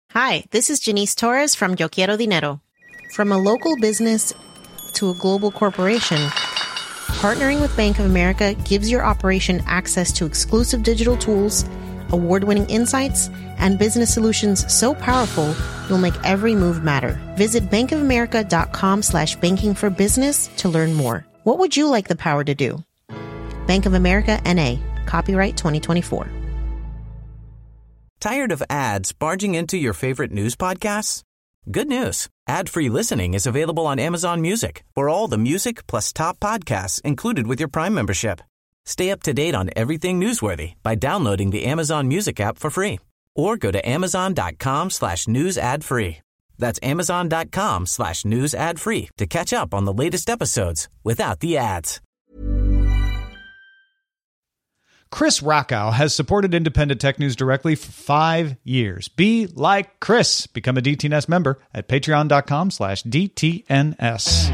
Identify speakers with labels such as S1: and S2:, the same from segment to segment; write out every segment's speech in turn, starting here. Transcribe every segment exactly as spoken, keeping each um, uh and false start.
S1: Hi, this is Janice Torres from Yo Quiero Dinero. From a local business to a global corporation, partnering with Bank of America gives your operation access to exclusive digital tools, award-winning insights, and business solutions so powerful you'll make every move matter. Visit bankofamerica.com slash banking for business to learn more. What would you like the power to do? Bank of America, N A. Copyright twenty twenty-four.
S2: Tired of ads barging into your favorite news podcasts? Good news. Ad-free listening is available on Amazon Music for all the music plus top podcasts included with your Prime membership. Stay up to date on everything newsworthy by downloading the Amazon Music app for free or go to amazon.com slash news ad free. That's amazon.com slash news ad free to catch up on the latest episodes without the ads.
S3: Chris Rockow has supported Independent Tech News directly for five years. Be like Chris. Become a D T N S member at patreon.com slash DTNS.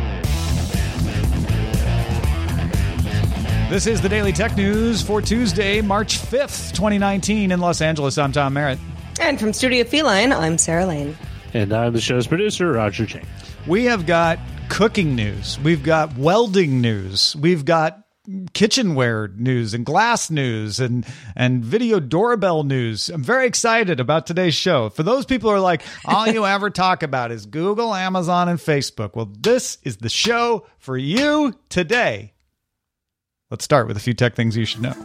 S3: This is the Daily Tech News for Tuesday, March fifth, twenty nineteen in Los Angeles. I'm Tom Merritt.
S4: And from Studio Feline, I'm Sarah Lane.
S5: And I'm the show's producer, Roger Chang.
S3: We have got cooking news. We've got welding news. We've got kitchenware news and glass news and and video doorbell news. I'm very excited about today's show. For those people who are like, all you ever talk about is Google, Amazon, and Facebook. Well, this is the show for you today. Let's start with a few tech things you should know.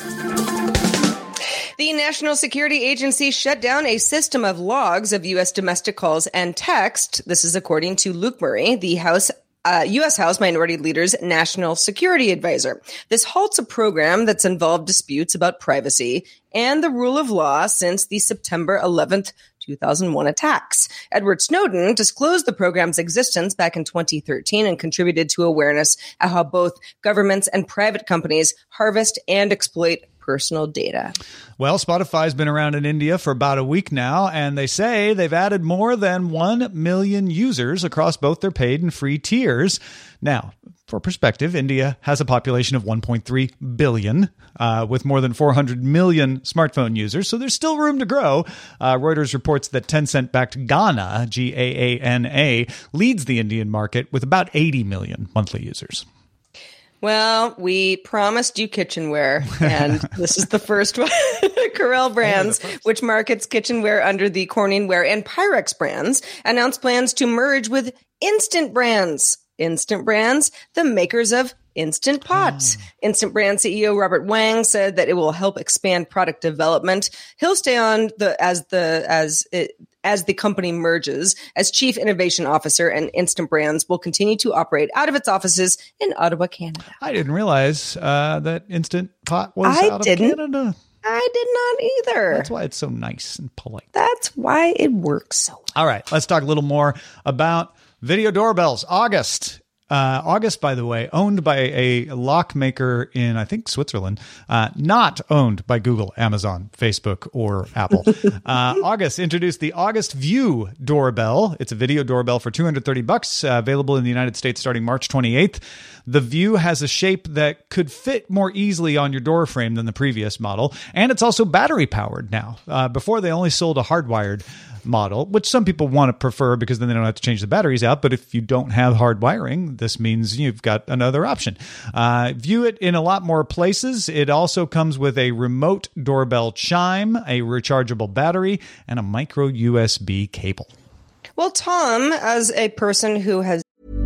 S4: The National Security Agency shut down a system of logs of U S domestic calls and text. This is according to Luke Murray, the House Uh, U S House Minority Leader's National Security Advisor. This halts a program that's involved disputes about privacy and the rule of law since the September eleventh, two thousand one attacks. Edward Snowden disclosed the program's existence back in twenty thirteen and contributed to awareness of how both governments and private companies harvest and exploit personal data.
S3: Well, Spotify's been around in India for about a week now, and they say they've added more than one million users across both their paid and free tiers. Now, for perspective, India has a population of one point three billion, uh, with more than four hundred million smartphone users, so there's still room to grow. Uh, Reuters reports that Tencent-backed Gaana, G A A N A, leads the Indian market with about eighty million monthly users.
S4: Well, we promised you kitchenware, and this is the first one. Corel Brands, which markets kitchenware under the Corningware and Pyrex brands, announced plans to merge with Instant Brands. Instant Brands, the makers of Instant Pot. Oh. Instant Brand C E O Robert Wang said that it will help expand product development. He'll stay on the as the as it, as the company merges as Chief Innovation Officer, and Instant Brands will continue to operate out of its offices in Ottawa, Canada.
S3: I didn't realize uh, that Instant Pot was
S4: I
S3: out of
S4: didn't.
S3: Canada.
S4: I did not either.
S3: That's why it's so nice and polite.
S4: That's why it works so well.
S3: All right, let's talk a little more about video doorbells. August. Uh, August, by the way, owned by a lock maker in, I think, Switzerland, uh, not owned by Google, Amazon, Facebook, or Apple. Uh, August introduced the August View doorbell. It's a video doorbell for two hundred thirty bucks, uh, available in the United States starting March twenty-eighth. The View has a shape that could fit more easily on your door frame than the previous model, and it's also battery powered now. Uh, before, they only sold a hardwired model, which some people want to prefer because then they don't have to change the batteries out. But if you don't have hard wiring, this means you've got another option. Uh, view it in a lot more places. It also comes with a remote doorbell chime, a rechargeable battery, and a micro U S B cable.
S4: Well, Tom, as a person who has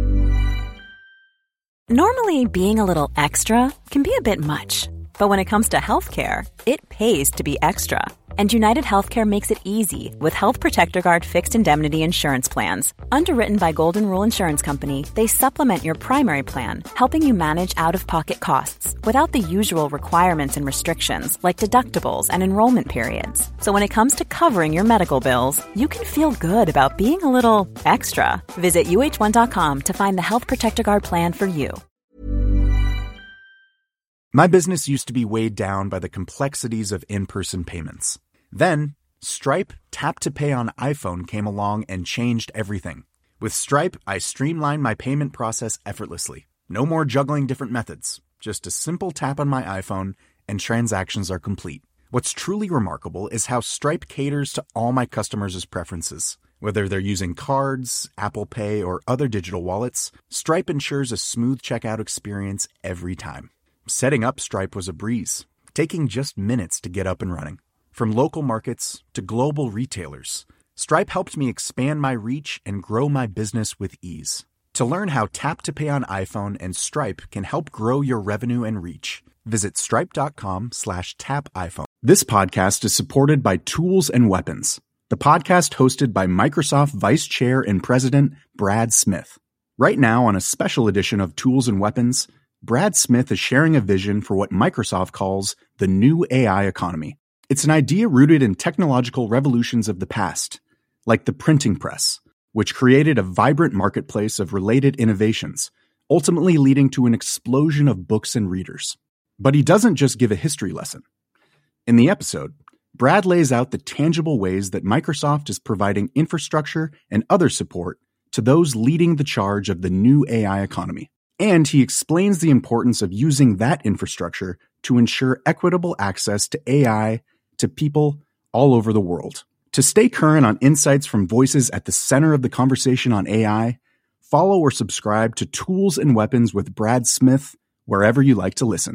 S6: Normally, being a little extra can be a bit much. But when it comes to healthcare, it pays to be extra. And United Healthcare makes it easy with Health Protector Guard fixed indemnity insurance plans. Underwritten by Golden Rule Insurance Company, they supplement your primary plan, helping you manage out-of-pocket costs without the usual requirements and restrictions like deductibles and enrollment periods. So when it comes to covering your medical bills, you can feel good about being a little extra. Visit U H one dot com to find the Health Protector Guard plan for you.
S7: My business used to be weighed down by the complexities of in-person payments. Then, Stripe Tap to Pay on iPhone came along and changed everything. With Stripe, I streamlined my payment process effortlessly. No more juggling different methods. Just a simple tap on my iPhone, and transactions are complete. What's truly remarkable is how Stripe caters to all my customers' preferences. Whether they're using cards, Apple Pay, or other digital wallets, Stripe ensures a smooth checkout experience every time. Setting up Stripe was a breeze, taking just minutes to get up and running. From local markets to global retailers, Stripe helped me expand my reach and grow my business with ease. To learn how Tap to Pay on iPhone and Stripe can help grow your revenue and reach, visit stripe.com slash tap iPhone. This podcast is supported by Tools and Weapons, the podcast hosted by Microsoft Vice Chair and President Brad Smith. Right now, on a special edition of Tools and Weapons, Brad Smith is sharing a vision for what Microsoft calls the new A I economy. It's an idea rooted in technological revolutions of the past, like the printing press, which created a vibrant marketplace of related innovations, ultimately leading to an explosion of books and readers. But he doesn't just give a history lesson. In the episode, Brad lays out the tangible ways that Microsoft is providing infrastructure and other support to those leading the charge of the new A I economy. And he explains the importance of using that infrastructure to ensure equitable access to A I to people all over the world. To stay current on insights from voices at the center of the conversation on A I, follow or subscribe to Tools and Weapons with Brad Smith wherever you like to listen.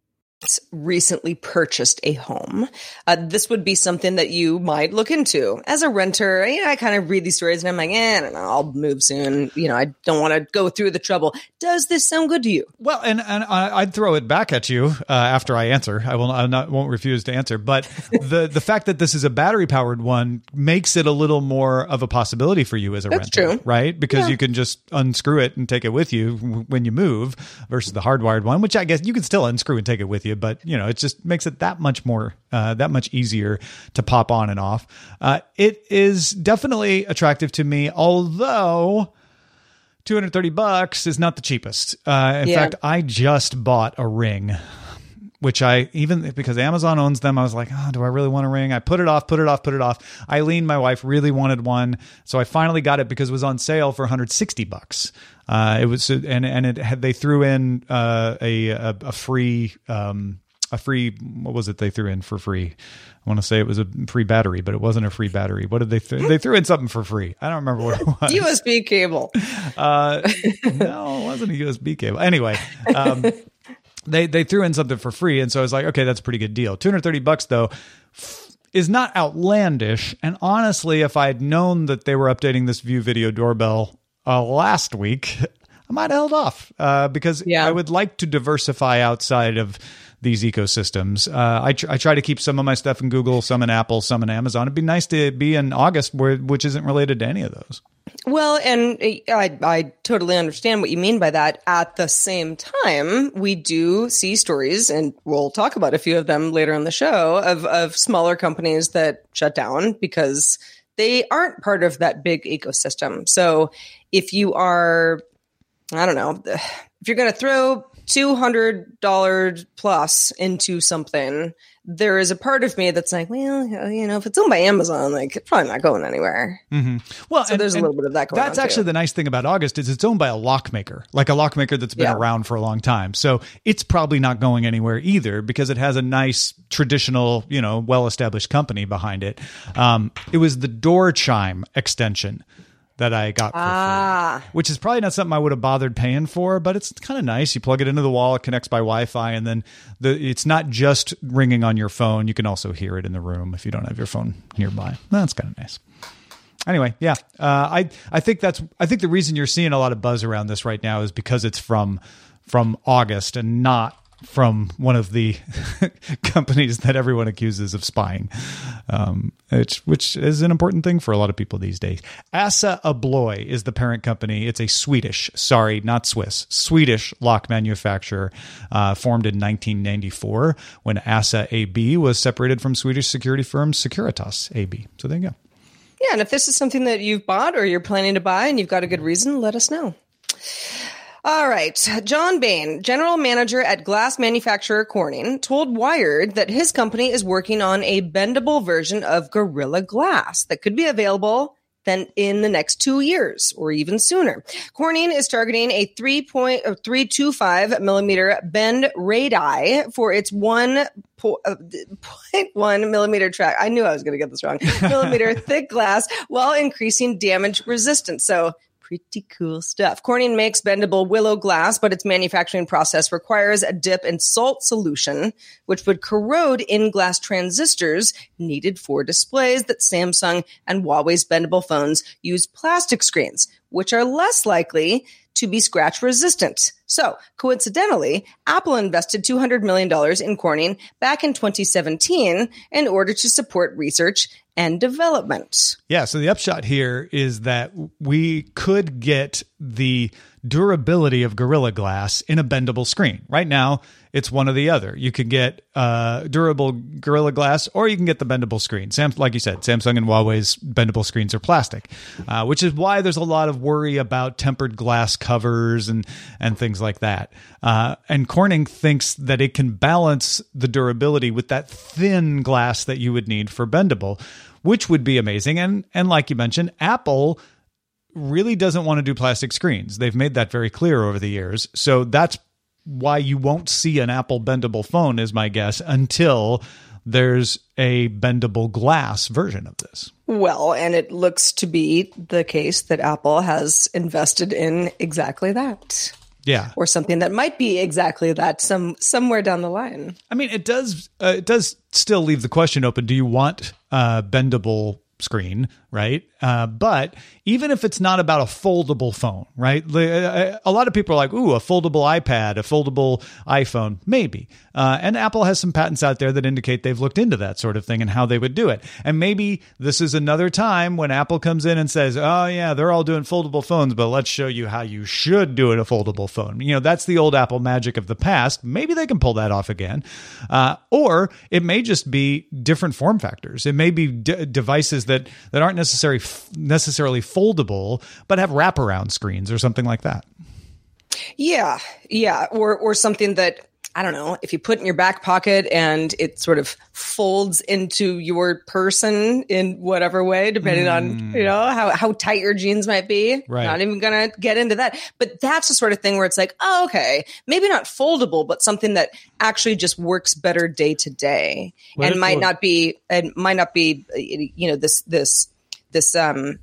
S4: Recently purchased a home. Uh, this would be something that you might look into as a renter. You know, I kind of read these stories and I'm like, eh, I don't know, I'll move soon. You know, I don't want to go through the trouble. Does this sound good to you?
S3: Well, and, and I'd throw it back at you uh, after I answer. I will I not won't refuse to answer. But the the fact that this is a battery powered one makes it a little more of a possibility for you as a
S4: That's
S3: renter,
S4: true.
S3: right? Because
S4: Yeah.
S3: you can just unscrew it and take it with you when you move versus the hardwired one, which I guess you can still unscrew and take it with you. But, you know, it just makes it that much more, uh, that much easier to pop on and off. Uh, it is definitely attractive to me, although two hundred thirty bucks is not the cheapest. Uh, in
S4: Yeah.
S3: fact, I just bought a ring, which I, even because Amazon owns them, I was like, oh, do I really want a ring? I put it off, put it off, put it off. Eileen, my wife, really wanted one. So I finally got it because it was on sale for one hundred sixty bucks. Uh, it was, and, and it had, they threw in, uh, a, a, a free, um, a free, what was it they threw in for free? I want to say it was a free battery, but it wasn't a free battery. What did they, th- they threw in something for free. I don't remember what it was.
S4: U S B cable.
S3: Uh, no, it wasn't a U S B cable. Anyway, um, they, they threw in something for free. And so I was like, okay, that's a pretty good deal. two hundred thirty bucks though is not outlandish. And honestly, if I had known that they were updating this View Video doorbell uh, last week, I might have held off uh, because
S4: Yeah.
S3: I would like to diversify outside of these ecosystems. Uh, I, tr- I try to keep some of my stuff in Google, some in Apple, some in Amazon. It'd be nice to be in August, where which isn't related to any of those.
S4: Well, and I, I totally understand what you mean by that. At the same time, we do see stories, and we'll talk about a few of them later in the show, of, of smaller companies that shut down because they aren't part of that big ecosystem. So if you are, I don't know, if you're going to throw two hundred dollars plus into something, there is a part of me that's like, well, you know, if it's owned by Amazon, like it's probably not going anywhere.
S3: Mm-hmm. Well,
S4: So there's a little bit of that going
S3: That's
S4: on,
S3: actually
S4: too.
S3: the nice thing about August is it's owned by a lockmaker, like a lockmaker that's been
S4: Yeah.
S3: around for a long time. So it's probably not going anywhere either because it has a nice traditional, you know, well-established company behind it. Um, it was the door chime extension that I got for
S4: Ah.
S3: free, which is probably not something I would have bothered paying for, but it's kind of nice. You plug it into the wall, it connects by Wi-Fi, and then the it's not just ringing on your phone. You can also hear it in the room if you don't have your phone nearby. That's kind of nice. Anyway, yeah, uh, I I think that's I think the reason you're seeing a lot of buzz around this right now is because it's from from August and not from one of the companies that everyone accuses of spying, um, which, which is an important thing for a lot of people these days. Assa Abloy is the parent company. It's a Swedish, sorry, not Swiss, Swedish lock manufacturer, uh, formed in nineteen ninety-four when Assa A B was separated from Swedish security firm Securitas A B. So there you go.
S4: Yeah, and if this is something that you've bought or you're planning to buy and you've got a good reason, let us know. All right. John Bain, general manager at glass manufacturer Corning, told Wired that his company is working on a bendable version of Gorilla Glass that could be available than in the next two years or even sooner. Corning is targeting a three point three two five millimeter bend radii for its one point one millimeter track. I knew I was going to get this wrong. Millimeter thick glass while increasing damage resistance. So pretty cool stuff. Corning makes bendable willow glass, but its manufacturing process requires a dip in salt solution, which would corrode in-glass transistors needed for displays that Samsung and Huawei's bendable phones use plastic screens, which are less likely to be scratch resistant. So, coincidentally, Apple invested two hundred million dollars in Corning back in twenty seventeen in order to support research and development.
S3: Yeah, so the upshot here is that we could get the durability of Gorilla Glass in a bendable screen. Right now, it's one or the other. You could get uh, durable Gorilla Glass, or you can get the bendable screen. Sam, like you said, Samsung and Huawei's bendable screens are plastic, uh, which is why there's a lot of worry about tempered glass covers and and things like that. Uh, and Corning thinks that it can balance the durability with that thin glass that you would need for bendable, which would be amazing. And and like you mentioned, Apple really doesn't want to do plastic screens. They've made that very clear over the years. So that's why you won't see an Apple bendable phone, is my guess, until there's a bendable glass version of this.
S4: Well, and it looks to be the case that Apple has invested in exactly that.
S3: Yeah.
S4: Or something that might be exactly that some somewhere down the line.
S3: I mean, it does uh, it does still leave the question open. Do you want a bendable screen, right? Uh, but even if it's not about a foldable phone, right? A lot of people are like, ooh, a foldable iPad, a foldable iPhone, maybe. Uh, and Apple has some patents out there that indicate they've looked into that sort of thing and how they would do it. And maybe this is another time when Apple comes in and says, oh yeah, they're all doing foldable phones, but let's show you how you should do it a foldable phone. You know, that's the old Apple magic of the past. Maybe they can pull that off again. Uh, or it may just be different form factors. It may be d- devices that, that aren't necessarily necessarily foldable, but have wraparound screens or something like that.
S4: Yeah, yeah, or or something that, I don't know, if you put in your back pocket and it sort of folds into your person in whatever way, depending mm. on, you know, how, how tight your jeans might be.
S3: Right.
S4: Not even going to get into that. But that's the sort of thing where it's like, oh, okay, maybe not foldable, but something that actually just works better day to day and might not be, and might not be, you know, this, this, this, um,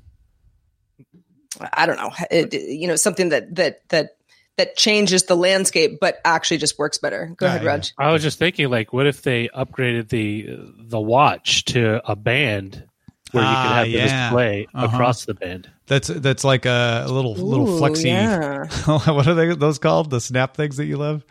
S4: I don't know, it, you know, something that, that, that, that changes the landscape, but actually just works better. Go uh, ahead, Raj.
S5: I was just thinking, like, what if they upgraded the the watch to a band where you could have uh, the yeah. display uh-huh. across the band? That's
S3: that's like a little Ooh, little flexi.
S4: Yeah.
S3: What are they those called? The snap things that you love?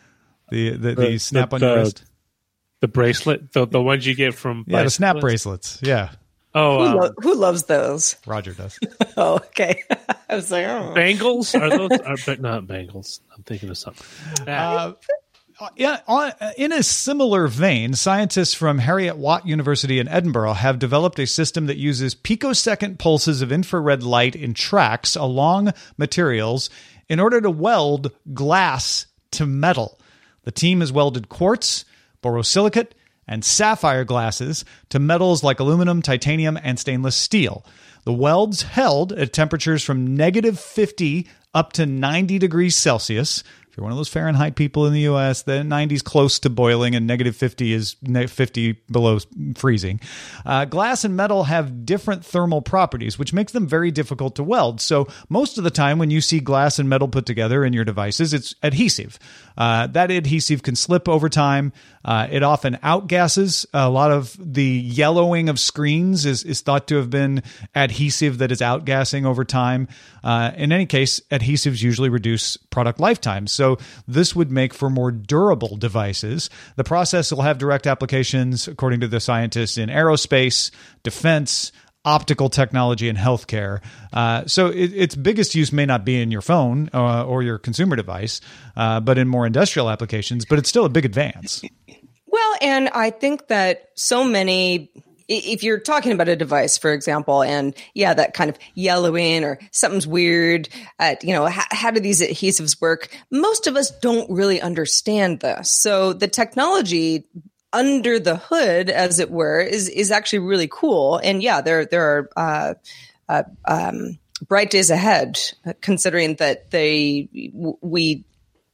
S3: The the, the, the snap the, on your
S5: the,
S3: wrist.
S5: The bracelet, the the ones you get from
S3: yeah, the snap bracelets. Yeah.
S5: Oh,
S4: who,
S5: um,
S4: lo- who loves those?
S3: Roger does.
S4: Oh, okay. I was like, oh.
S5: Bangles are those? Are, but not bangles. I'm thinking of something.
S3: Uh, yeah, on, in a similar vein, scientists from Heriot-Watt University in Edinburgh have developed a system that uses picosecond pulses of infrared light in tracks along materials in order to weld glass to metal. The team has welded quartz, borosilicate, and sapphire glasses to metals like aluminum, titanium, and stainless steel. The welds held at temperatures from negative fifty up to ninety degrees Celsius. If you're one of those Fahrenheit people in the U S, the ninety is close to boiling and negative fifty is fifty below freezing. Uh, glass and metal have different thermal properties, which makes them very difficult to weld. So most of the time when you see glass and metal put together in your devices, it's adhesive. Uh, that adhesive can slip over time. Uh, it often outgasses. A lot of the yellowing of screens is, is thought to have been adhesive that is outgassing over time. Uh, in any case, adhesives usually reduce product lifetimes. So this would make for more durable devices. The process will have direct applications, according to the scientists, in aerospace, defense, optical technology, and healthcare. Uh, so it, its biggest use may not be in your phone uh, or your consumer device, uh, but in more industrial applications. But it's still a big advance.
S4: Well, and I think that so many, if you're talking about a device, for example, and yeah, that kind of yellowing or something's weird, uh, you know, how, how do these adhesives work? Most of us don't really understand this. So the technology under the hood, as it were, is is actually really cool. And yeah, there there are uh, uh, um, bright days ahead, considering that they we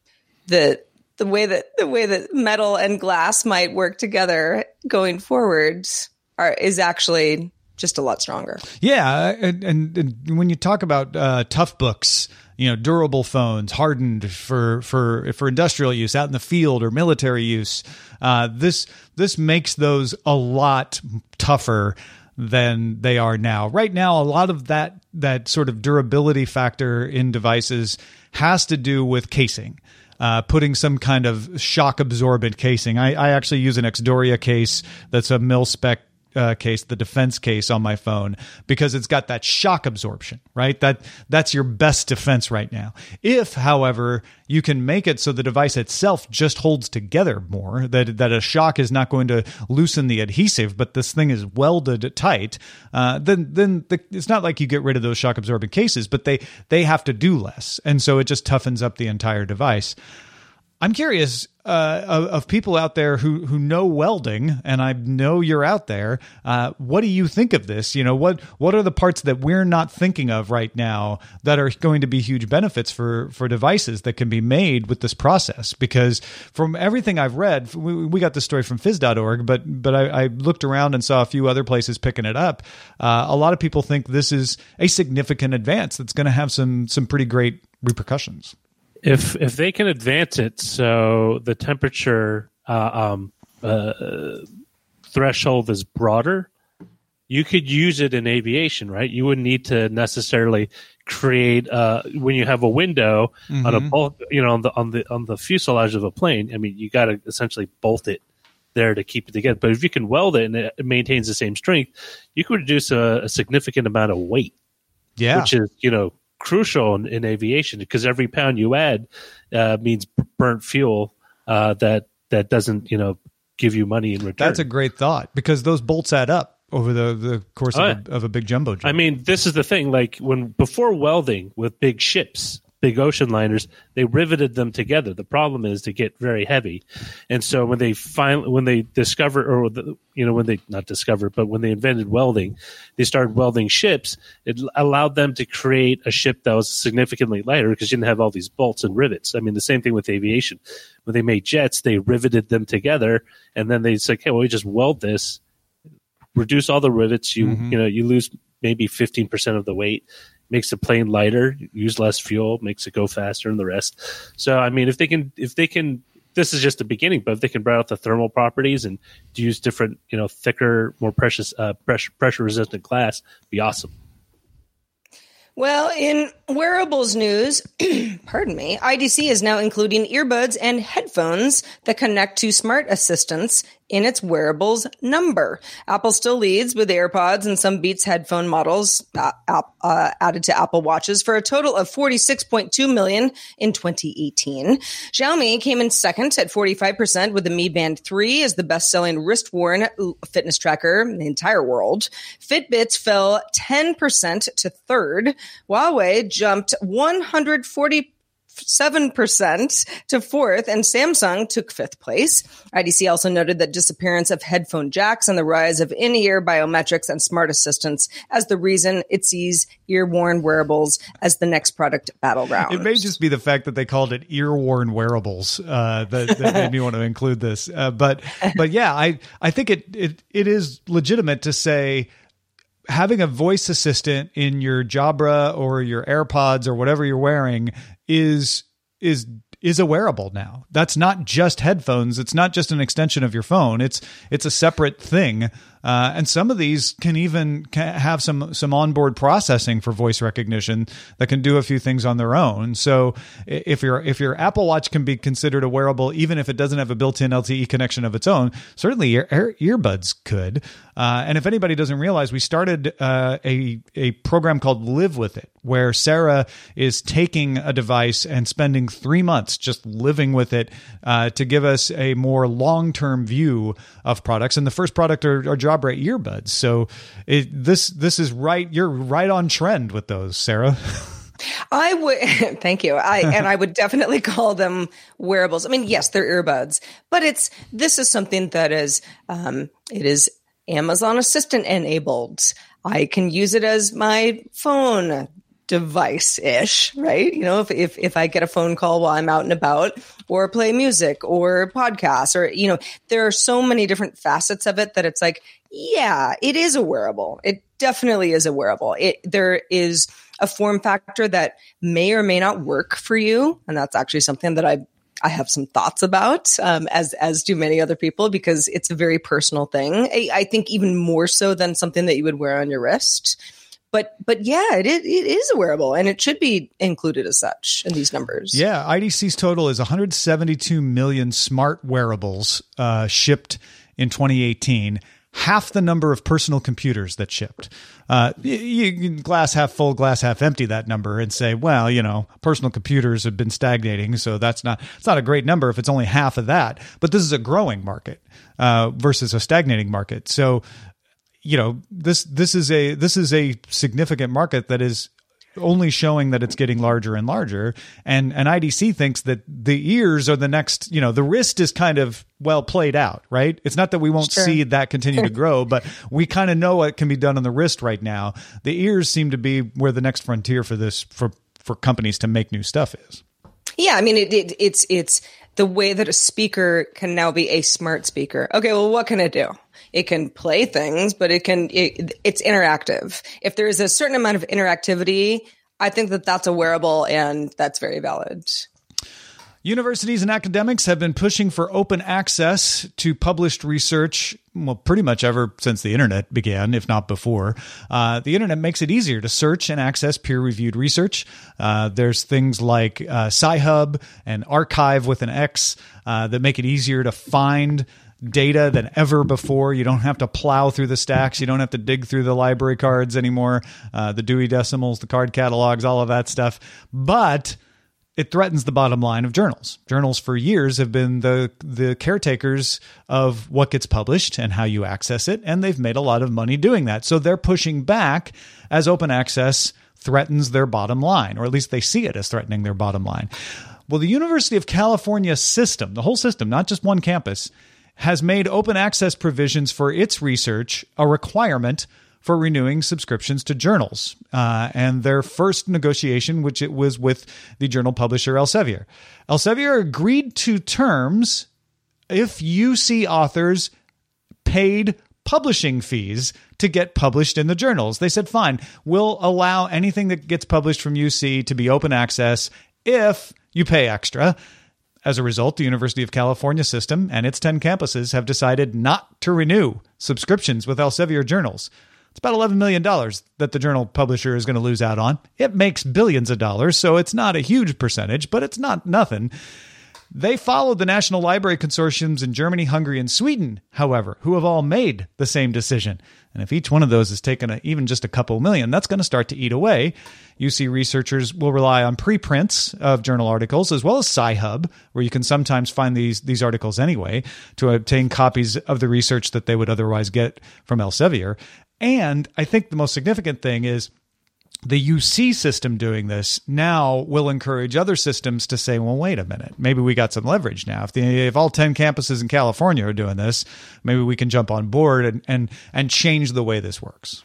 S4: the the way that the way that metal and glass might work together going forward are is actually just a lot stronger.
S3: Yeah, and, and, and when you talk about uh, tough books, you know, durable phones, hardened for for for industrial use, out in the field or military use, uh, this this makes those a lot tougher than they are now. Right now, a lot of that that sort of durability factor in devices has to do with casing. Uh, putting some kind of shock absorbent casing. I, I actually use an Xdoria case that's a mil-spec uh, case, the defense case on my phone, because it's got that shock absorption, right? That that's your best defense right now. If, however, you can make it so the device itself just holds together more, that that a shock is not going to loosen the adhesive, but this thing is welded tight, uh, then then the, it's not like you get rid of those shock absorbent cases, but they they have to do less, and so it just toughens up the entire device. I'm curious uh, of, of people out there who, who know welding, and I know you're out there. Uh, what do you think of this? You know, what what are the parts that we're not thinking of right now that are going to be huge benefits for, for devices that can be made with this process? Because from everything I've read, we, we got this story from phys dot org, but but I, I looked around and saw a few other places picking it up. Uh, a lot of people think this is a significant advance that's going to have some some pretty great repercussions.
S5: If if they can advance it so the temperature uh, um, uh, threshold is broader, you could use it in aviation, right? You wouldn't need to necessarily create uh, when you have a window mm-hmm. on a bolt, you know, on the on the on the fuselage of a plane. I mean, you got to essentially bolt it there to keep it together. But if you can weld it and it maintains the same strength, you could reduce a, a significant amount of weight.
S3: Yeah,
S5: which is you know. crucial in, in aviation, because every pound you add uh, means burnt fuel uh, that that doesn't you know give you money in return.
S3: That's a great thought, because those bolts add up over the, the course oh, of, a, of a big jumbo jet.
S5: I mean, this is the thing. Like when before welding with big ships, big ocean liners, they riveted them together. The problem is they get very heavy, and so when they finally when they discovered, or the, you know when they not discovered, but when they invented welding, they started welding ships. It allowed them to create a ship that was significantly lighter because you didn't have all these bolts and rivets. I mean, the same thing with aviation. When they made jets, they riveted them together, and then they said, "Okay, well, we just weld this, reduce all the rivets. You mm-hmm. you know you lose maybe fifteen percent of the weight." Makes the plane lighter, use less fuel, makes it go faster, and the rest. So, I mean, if they can, if they can, this is just the beginning. But if they can bring out the thermal properties and use different, you know, thicker, more precious, uh, pressure pressure resistant glass, be awesome.
S4: Well, in wearables news, pardon me, I D C is now including earbuds and headphones that connect to smart assistants in its wearables number. Apple still leads with AirPods and some Beats headphone models uh, uh, added to Apple Watches for a total of forty-six point two million in twenty eighteen. Xiaomi came in second at forty-five percent with the Mi Band three as the best-selling wrist-worn fitness tracker in the entire world. Fitbits fell ten percent to third. Huawei jumped one hundred forty-seven percent to fourth, and Samsung took fifth place. I D C also noted the disappearance of headphone jacks and the rise of in-ear biometrics and smart assistants as the reason it sees ear-worn wearables as the next product battleground.
S3: It may just be the fact that they called it ear-worn wearables uh, that, that made me want to include this. Uh, but but yeah, I, I think it, it it is legitimate to say having a voice assistant in your Jabra or your AirPods or whatever you're wearing is is is a wearable now. That's not just headphones. It's not just an extension of your phone. It's it's a separate thing. Uh, and some of these can even can have some some onboard processing for voice recognition that can do a few things on their own. So if your if your Apple Watch can be considered a wearable, even if it doesn't have a built-in L T E connection of its own, certainly your ear, earbuds could. Uh, and if anybody doesn't realize, we started uh, a a program called Live With It, where Sarah is taking a device and spending three months just living with it uh, to give us a more long-term view of products. And the first product are, are Jabra earbuds. So it, this this is right. You're right on trend with those, Sarah.
S4: I would, thank you. I, and I would definitely call them wearables. I mean, yes, they're earbuds, but it's, this is something that is, um, it is Amazon Assistant enabled. I can use it as my phone device-ish, right? You know, if, if, if I get a phone call while I'm out and about, or play music or podcasts, or, you know, there are so many different facets of it that it's like, yeah, it is a wearable. It definitely is a wearable. It, there is a form factor that may or may not work for you. And that's actually something that I I have some thoughts about, um, as as do many other people, because it's a very personal thing. I, I think even more so than something that you would wear on your wrist. But but yeah, it is, it is a wearable, and it should be included as such in these numbers.
S3: Yeah, I D C's total is one hundred seventy-two million smart wearables uh, shipped in twenty eighteen. Half the number of personal computers that shipped. Uh, you, you can glass half full, glass half empty that number and say, well, you know, personal computers have been stagnating, so that's not it's not a great number if it's only half of that. But this is a growing market uh, versus a stagnating market. So, you know, this this is a this is a significant market that is only showing that it's getting larger and larger. And and I D C thinks that the ears are the next, you know, the wrist is kind of well played out, right? It's not that we won't sure. see that continue to grow, but we kind of know what can be done on the wrist right now. The ears seem to be where the next frontier for this, for, for companies to make new stuff is.
S4: Yeah. I mean, it, it, it's, it's the way that a speaker can now be a smart speaker. Okay. Well, what can it do? It can play things, but it can, it, it's interactive. If there is a certain amount of interactivity, I think that that's a wearable, and that's very valid.
S3: Universities and academics have been pushing for open access to published research, well, pretty much ever since the internet began, if not before. Uh, the internet makes it easier to search and access peer-reviewed research. Uh, there's things like uh, Sci-Hub and Archive with an X uh, that make it easier to find data than ever before. You don't have to plow through the stacks. You don't have to dig through the library cards anymore, uh, the Dewey Decimals, the card catalogs, all of that stuff. But it threatens the bottom line of journals. Journals for years have been the the caretakers of what gets published and how you access it, and they've made a lot of money doing that. So they're pushing back as open access threatens their bottom line, or at least they see it as threatening their bottom line. Well, the University of California system, the whole system, not just one campus, has made open access provisions for its research a requirement for renewing subscriptions to journals. Uh, and their first negotiation, which it was with the journal publisher Elsevier. Elsevier agreed to terms if U C authors paid publishing fees to get published in the journals. They said, fine, we'll allow anything that gets published from U C to be open access if you pay extra. As a result, the University of California system and its ten campuses have decided not to renew subscriptions with Elsevier journals. It's about eleven million dollars that the journal publisher is going to lose out on. It makes billions of dollars, so it's not a huge percentage, but it's not nothing. They followed the National Library Consortiums in Germany, Hungary, and Sweden, however, who have all made the same decision. And if each one of those has taken a, even just a couple million, that's going to start to eat away. U C researchers will rely on preprints of journal articles, as well as Sci-Hub, where you can sometimes find these, these articles anyway, to obtain copies of the research that they would otherwise get from Elsevier. And I think the most significant thing is the U C system doing this now will encourage other systems to say, well, wait a minute, maybe we got some leverage now. If the, if all ten campuses in California are doing this, maybe we can jump on board and, and, and change the way this works.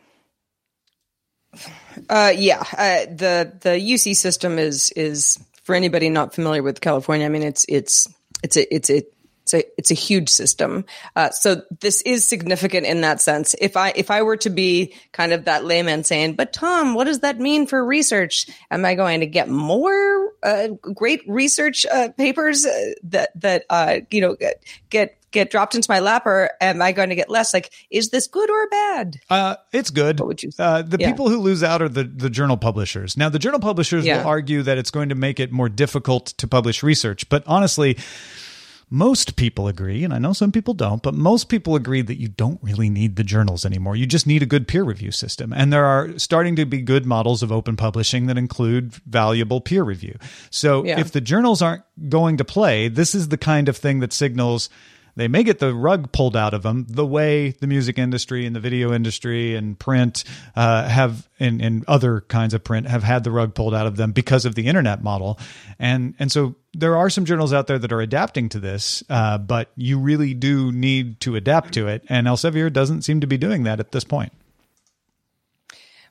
S4: Uh, yeah, uh, the, the U C system is, is for anybody not familiar with California. I mean, it's, it's, it's a, it's a, It's a, it's a huge system. Uh, so this is significant in that sense. If I, if I were to be kind of that layman saying, but Tom, what does that mean for research? Am I going to get more, uh, great research, uh, papers uh, that, that, uh, you know, get, get, get dropped into my lap, or am I going to get less? Like, is this good or bad?
S3: Uh, it's good.
S4: What would you say?
S3: Uh, the
S4: yeah.
S3: people who lose out are the, the journal publishers. Now, the journal publishers
S4: yeah.
S3: will argue that it's going to make it more difficult to publish research, but honestly, most people agree, and I know some people don't, but most people agree that you don't really need the journals anymore. You just need a good peer review system. And there are starting to be good models of open publishing that include valuable peer review. So yeah. if the journals aren't going to play, this is the kind of thing that signals they may get the rug pulled out of them the way the music industry and the video industry and print uh, have, and, and other kinds of print have had the rug pulled out of them because of the internet model. And, and so there are some journals out there that are adapting to this, uh, but you really do need to adapt to it. And Elsevier doesn't seem to be doing that at this point.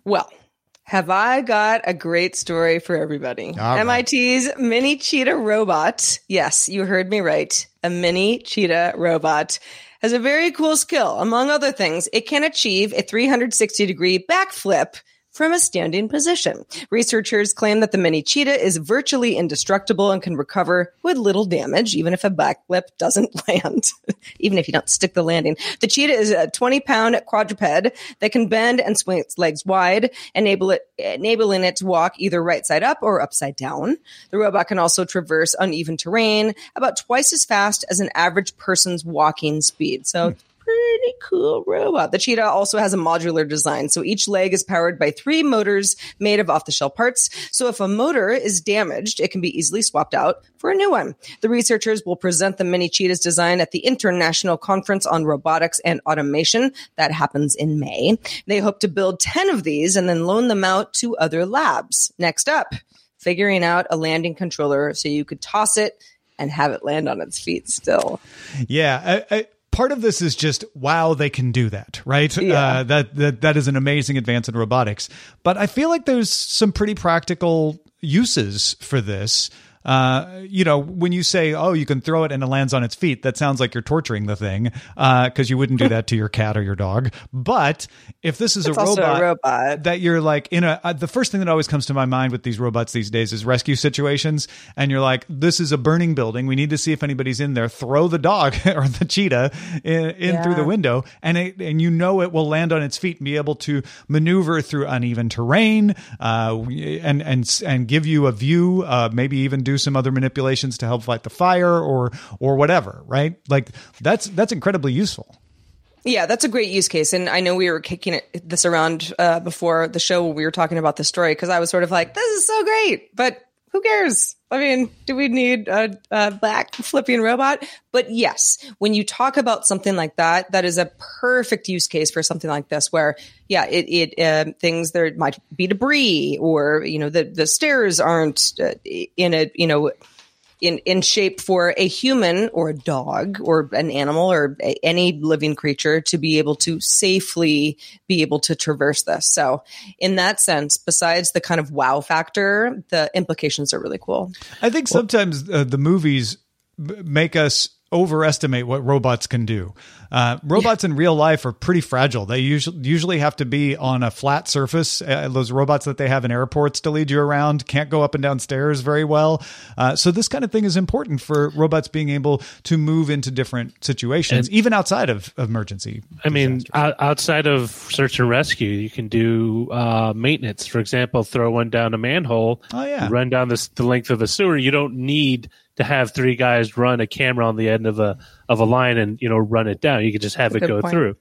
S4: Well, have I got a great story for everybody?
S3: Right.
S4: M I T's mini cheetah robot. Yes, you heard me right. A mini cheetah robot has a very cool skill. Among other things, it can achieve a three hundred sixty degree backflip from a standing position. Researchers claim that the mini cheetah is virtually indestructible and can recover with little damage, even if a backflip doesn't land, even if you don't stick the landing. The cheetah is a twenty pound quadruped that can bend and swing its legs wide, enable it, enabling it to walk either right side up or upside down. The robot can also traverse uneven terrain about twice as fast as an average person's walking speed. So hmm. Pretty cool robot. The cheetah also has a modular design. So each leg is powered by three motors made of off-the-shelf parts. So if a motor is damaged, it can be easily swapped out for a new one. The researchers will present the mini cheetah's design at the International Conference on Robotics and Automation. That happens in May. They hope to build ten of these and then loan them out to other labs. Next up, figuring out a landing controller so you could toss it and have it land on its feet still.
S3: Yeah, I, I- part of this is just, wow, they can do that, right?
S4: Yeah.
S3: Uh, that, that that is an amazing advance in robotics. But I feel like there's some pretty practical uses for this. Uh, you know, when you say, oh, you can throw it and it lands on its feet, that sounds like you're torturing the thing, uh, because you wouldn't do that to your cat or your dog. But if this is a
S4: it's also
S3: robot,
S4: a robot
S3: that you're like in a, uh, the first thing that always comes to my mind with these robots these days is rescue situations. And you're like, this is a burning building. We need to see if anybody's in there. Throw the dog or the cheetah in, in
S4: Yeah.
S3: through the window, and it, and you know it will land on its feet and be able to maneuver through uneven terrain, uh, and and and give you a view, uh, maybe even do some other manipulations to help fight the fire or or whatever, right? Like that's that's incredibly useful.
S4: Yeah, that's a great use case. And I know we were kicking it, this around uh, before the show when we were talking about the story, because I was sort of like, this is so great, but who cares? I mean, do we need a, a back flipping robot? But yes, when you talk about something like that, that is a perfect use case for something like this, where, yeah, it, it uh, things there might be debris, or, you know, the, the stairs aren't uh, in a, you know, in, in shape for a human or a dog or an animal or a, any living creature to be able to safely be able to traverse this. So in that sense, besides the kind of wow factor, the implications are really cool.
S3: I think sometimes uh, the movies b- make us overestimate what robots can do. Uh, robots yeah. in real life are pretty fragile. They usually usually have to be on a flat surface. Uh, those robots that they have in airports to lead you around can't go up and down stairs very well. Uh, so this kind of thing is important for robots being able to move into different situations, and even outside of, of emergency.
S5: I mean,
S3: disasters.
S5: outside of search and rescue, you can do uh, maintenance. For example, throw one down a manhole,
S3: oh, yeah.
S5: run down this, the length of a sewer. You don't need to have three guys run a camera on the end of a of a line and, you know, run it down. You can just have
S4: That's
S5: it go
S4: point.
S5: through.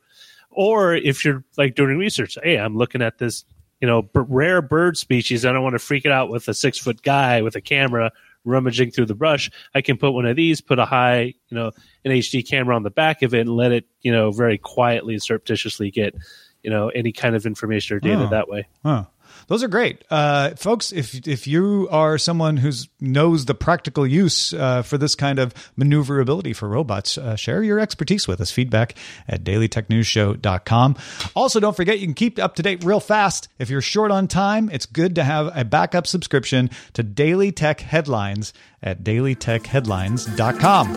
S5: Or if you're like doing research, hey, I'm looking at this, you know, b- rare bird species. I don't want to freak it out with a six foot guy with a camera rummaging through the brush. I can put one of these, put a high, you know, an H D camera on the back of it, and let it, you know, very quietly and surreptitiously get, you know, any kind of information or data
S3: oh.
S5: that way.
S3: Huh. Those are great. Uh, folks, if if you are someone who knows the practical use uh, for this kind of maneuverability for robots, uh, share your expertise with us. Feedback at daily tech news show dot com. Also, don't forget, you can keep up to date real fast. If you're short on time, it's good to have a backup subscription to Daily Tech Headlines at daily tech headlines dot com.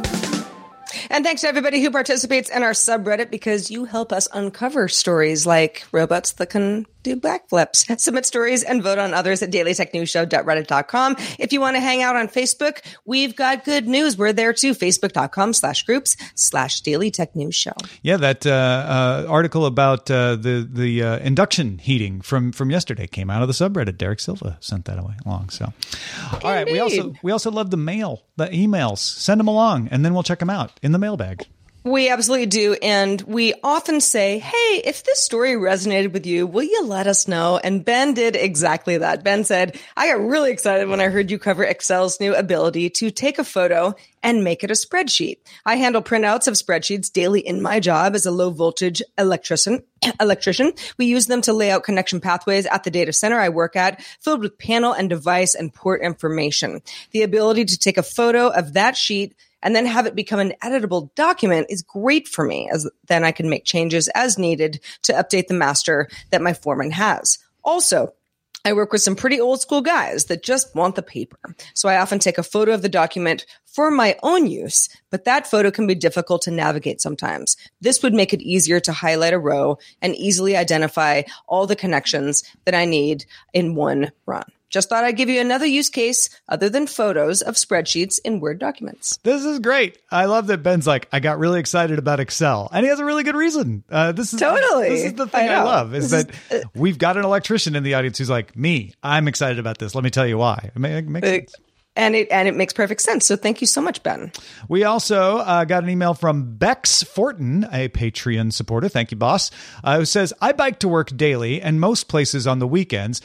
S4: And thanks to everybody who participates in our subreddit, because you help us uncover stories like robots that can do backflips. Submit stories and vote on others at daily tech news show dot reddit dot com. If you want to hang out on Facebook, we've got good news. We're there too. Facebook dot com slash groups slash Daily Tech News Show.
S3: Yeah, that uh, uh, article about uh, the the uh, induction heating from from yesterday came out of the subreddit. Derek Silva sent that away along. So, all right, we also we also love the mail, the emails. Send them along, and then we'll check them out in the mailbag.
S4: We absolutely do. And we often say, hey, if this story resonated with you, will you let us know? And Ben did exactly that. Ben said, I got really excited when I heard you cover Excel's new ability to take a photo and make it a spreadsheet. I handle printouts of spreadsheets daily in my job as a low voltage electrician. Electrician. We use them to lay out connection pathways at the data center I work at, filled with panel and device and port information. The ability to take a photo of that sheet and then have it become an editable document is great for me, as then I can make changes as needed to update the master that my foreman has. Also, I work with some pretty old school guys that just want the paper. So I often take a photo of the document for my own use, but that photo can be difficult to navigate sometimes. This would make it easier to highlight a row and easily identify all the connections that I need in one run. Just thought I'd give you another use case other than photos of spreadsheets in Word documents.
S3: This is great. I love that Ben's like, I got really excited about Excel. And he has a really good reason. Uh, this is
S4: Totally.
S3: This is the thing I, I love is
S4: this
S3: that
S4: is, uh,
S3: we've got an electrician in the audience who's like, me, I'm excited about this. Let me tell you why. It, may, it makes
S4: uh,
S3: sense.
S4: And it and it makes perfect sense. So thank you so much, Ben.
S3: We also uh, got an email from Bex Fortin, a Patreon supporter. Thank you, boss. Uh, who says, I bike to work daily and most places on the weekends.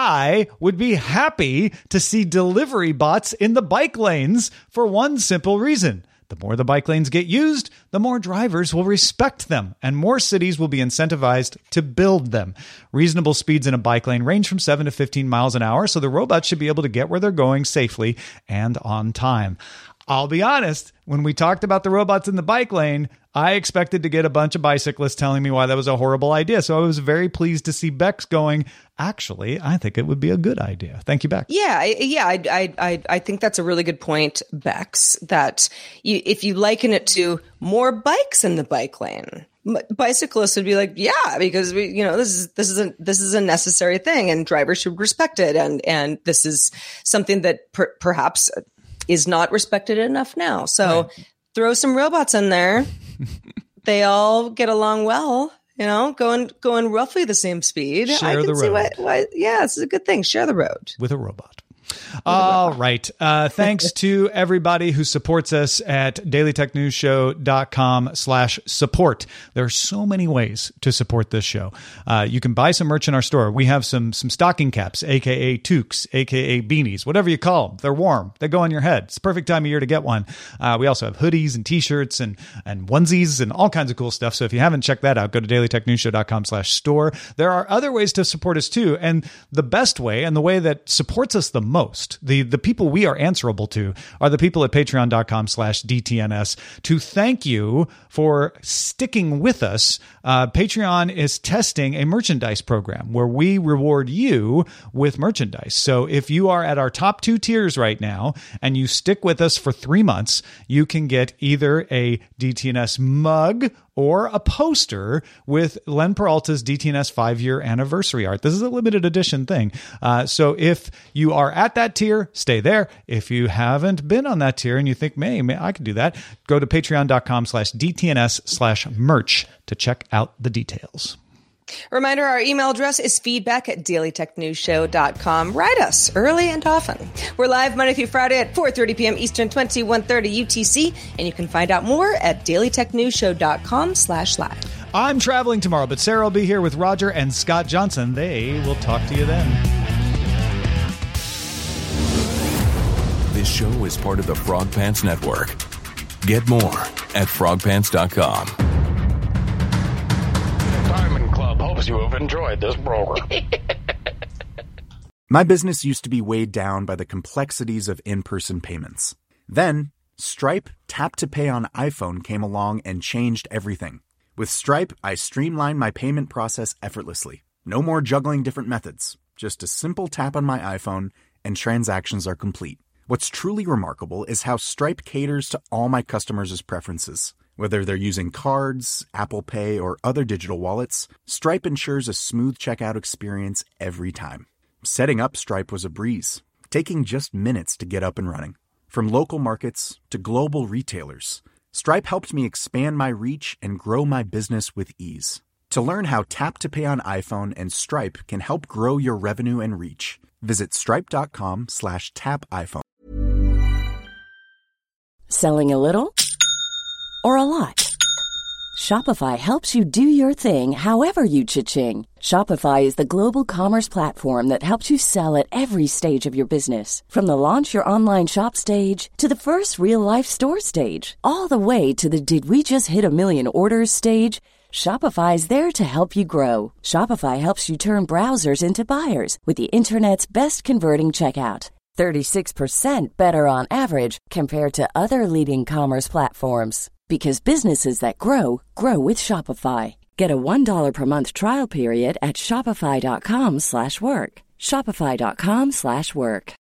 S3: I would be happy to see delivery bots in the bike lanes for one simple reason. The more the bike lanes get used, the more drivers will respect them, and more cities will be incentivized to build them. Reasonable speeds in a bike lane range from seven to fifteen miles an hour, so the robots should be able to get where they're going safely and on time. I'll be honest, when we talked about the robots in the bike lane, I expected to get a bunch of bicyclists telling me why that was a horrible idea. So I was very pleased to see Bex going, actually, I think it would be a good idea. Thank you, Bex.
S4: Yeah, I- yeah, I, I, I, I think that's a really good point, Bex, that you, if you liken it to more bikes in the bike lane, m- bicyclists would be like, yeah, because we, you know, this is this is a this is a necessary thing, and drivers should respect it, and and this is something that per- perhaps is not respected enough now. So right. Throw some robots in there. They all get along well, you know, going going roughly the same speed.
S3: Share
S4: I can
S3: the
S4: see
S3: road.
S4: why, why. Yeah, this is a good thing. Share the road
S3: with a robot. All right. Uh, thanks to everybody who supports us at dailytechnewsshow.com slash support. There are so many ways to support this show. Uh, you can buy some merch in our store. We have some some stocking caps, a k a toques, a k a beanies, whatever you call them. They're warm. They go on your head. It's the perfect time of year to get one. Uh, we also have hoodies and t-shirts and, and onesies and all kinds of cool stuff. So if you haven't checked that out, go to dailytechnewsshow.com slash store. There are other ways to support us too. And the best way and the way that supports us the most Most. The the people we are answerable to are the people at patreon.com slash DTNS. To thank you for sticking with us, uh, Patreon is testing a merchandise program where we reward you with merchandise. So if you are at our top two tiers right now and you stick with us for three months, you can get either a D T N S mug or a poster with Len Peralta's D T N S five-year anniversary art. This is a limited edition thing. Uh, so if you are at that tier, stay there. If you haven't been on that tier and you think, may, may I can do that, go to patreon.com slash DTNS slash merch to check out the details.
S4: Reminder, our email address is feedback at dailytechnewsshow dot com. Write us early and often. We're live Monday through Friday at four thirty p.m. Eastern, twenty-one thirty U T C, and you can find out more at dailytechnewsshow.com slash live.
S3: I'm traveling tomorrow, but Sarah will be here with Roger and Scott Johnson. They will talk to you then.
S8: This show is part of the Frog Pants Network. Get more at frog pants dot com.
S9: Hopes you have enjoyed this program.
S7: My business used to be weighed down by the complexities of in-person payments. Then, Stripe Tap to Pay on iPhone came along and changed everything. With Stripe, I streamlined my payment process effortlessly. No more juggling different methods. Just a simple tap on my iPhone and transactions are complete. What's truly remarkable is how Stripe caters to all my customers' preferences. Whether they're using cards, Apple Pay, or other digital wallets, Stripe ensures a smooth checkout experience every time. Setting up Stripe was a breeze, taking just minutes to get up and running. From local markets to global retailers, Stripe helped me expand my reach and grow my business with ease. To learn how Tap to Pay on iPhone and Stripe can help grow your revenue and reach, visit stripe.com slash tap iPhone.
S10: Selling a little or a lot? Shopify helps you do your thing however you cha-ching. Shopify is the global commerce platform that helps you sell at every stage of your business. From the launch your online shop stage to the first real-life store stage, all the way to the did we just hit a million orders stage. Shopify is there to help you grow. Shopify helps you turn browsers into buyers with the internet's best converting checkout. thirty-six percent better on average compared to other leading commerce platforms. Because businesses that grow, grow with Shopify. Get a one dollar per month trial period at shopify.com slash work. Shopify.com slash work.